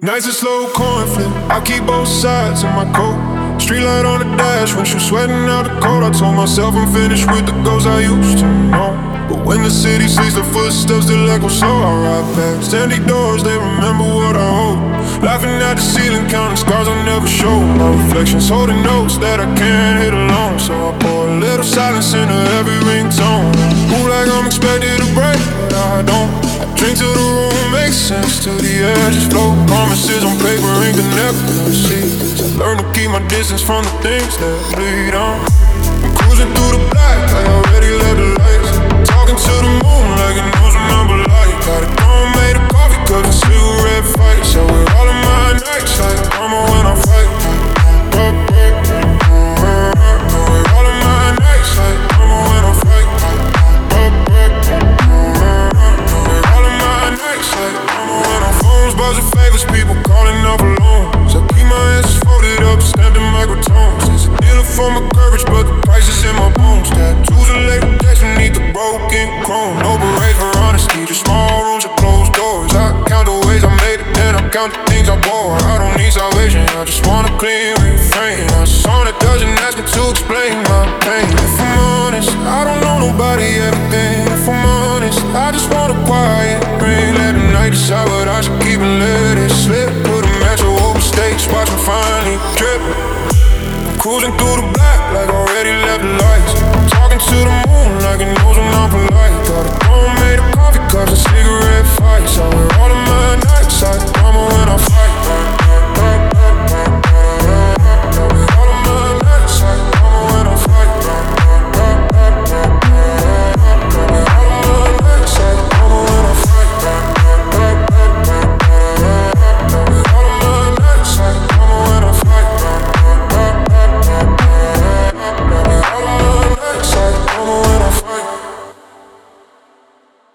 Nights a slow coin flip, I keep both sides in my coat. Street light on the dash, when she sweating out the cold. I told myself I'm finished with the ghosts I used to know. But when the city sees the footsteps, still echo, so I ride past empty doors, they remember what I hold. Laughing at the ceiling, counting scars I never showed. My reflections holding notes that I can't hit alone. So I pour a little silence into every ringtone. Move like I'm expected to break, but I don't. I drink till the room makes sense, till the edges float. Promises on paper ain't connected to see. Learn to keep my distance from the things that bleed on. I'm cruising through the black, I already left the lights. Talking to the moon like it knows when I'm alive. Got it gone, made a coffee cup and cigarette fight. So we're all in my nights like mama when I fight. We're all in my nights like mama when I fight. We're all in my nights like mama when I phones buzzing favors, people calling up alone. So keep my hands folded up, stamped in microtones. There's a dealer for my courage, but the price is in my bones. Tattoos and label text beneath the broken chrome. No berets for honesty, just small rooms and closed doors. I count the ways I made it, then I count the things I bore. I don't need salvation, I just want a clean refrain. A song that doesn't ask me to explain my pain. If I'm honest, I don't know nobody everything. If I'm honest, I just want a quiet rain. Let the night decide what I should keep and let it slip. Put a match over stakes, watch me finally trip. I'm cruising through the